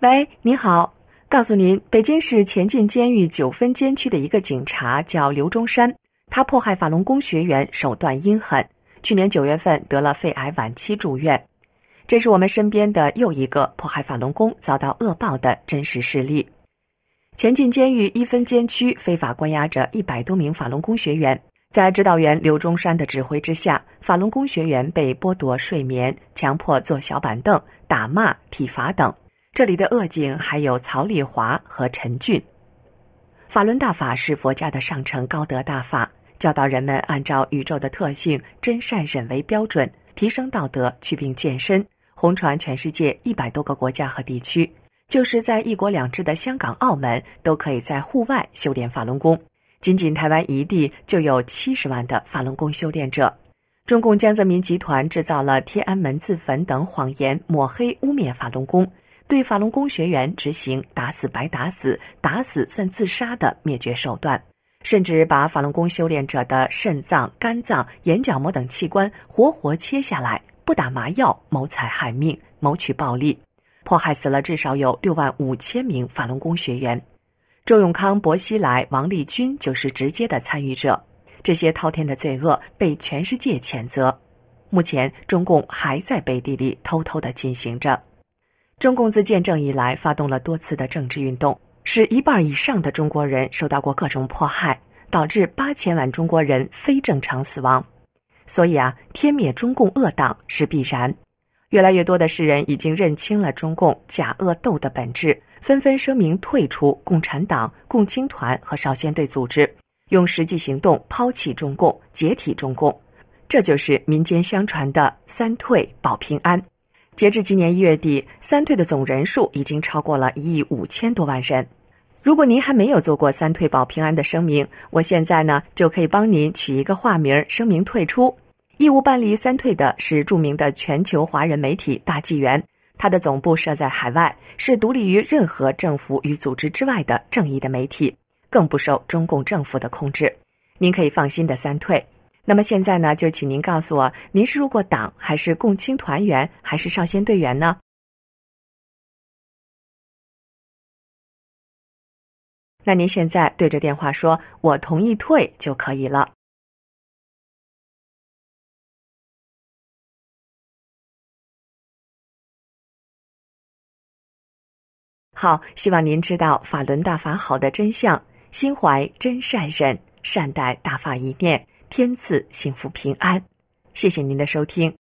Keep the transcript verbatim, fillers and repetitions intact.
喂，你好，告诉您，北京市前进监狱九分监区的一个警察叫刘中山，他迫害法轮功学员，手段阴狠，去年九月份得了肺癌晚期住院。这是我们身边的又一个迫害法轮功遭到恶报的真实事例。前进监狱一分监区非法关押着一百多名法轮功学员，在指导员刘中山的指挥之下，法轮功学员被剥夺睡眠，强迫坐小板凳、打骂、体罚等。这里的恶警还有曹丽华和陈俊。法轮大法是佛家的上乘高德大法，教导人们按照宇宙的特性真善忍为标准，提升道德，祛病健身，红传全世界一百多个国家和地区。就是在一国两制的香港、澳门，都可以在户外修炼法轮功。仅仅台湾一地就有七十万的法轮功修炼者。中共江泽民集团制造了天安门自焚等谎言，抹黑污蔑法轮功，对法轮功学员执行打死白打死、打死算自杀的灭绝手段，甚至把法轮功修炼者的肾脏、肝脏、眼角膜等器官活活切下来，不打麻药，谋财害命，谋取暴利，迫害死了至少有六万五千名法轮功学员。周永康、薄熙来、王立军就是直接的参与者。这些滔天的罪恶被全世界谴责，目前中共还在背地里偷偷地进行着。中共自建政以来发动了多次的政治运动，使一半以上的中国人受到过各种迫害，导致八千万中国人非正常死亡。所以啊，天灭中共恶党是必然。越来越多的世人已经认清了中共假恶斗的本质，纷纷声明退出共产党、共青团和少先队组织，用实际行动抛弃中共，解体中共。这就是民间相传的三退保平安。截至今年一月底，三退的总人数已经超过了一亿五千多万人。如果您还没有做过三退保平安的声明，我现在呢就可以帮您取一个化名，声明退出。义务办理三退的是著名的全球华人媒体大纪元，它的总部设在海外，是独立于任何政府与组织之外的正义的媒体，更不受中共政府的控制。您可以放心的三退。那么现在呢，就请您告诉我，您是入过党，还是共青团员，还是少先队员呢？那您现在对着电话说我同意退就可以了。好，希望您知道法轮大法好的真相，心怀真善忍，善待大法一念，天赐幸福平安。谢谢您的收听。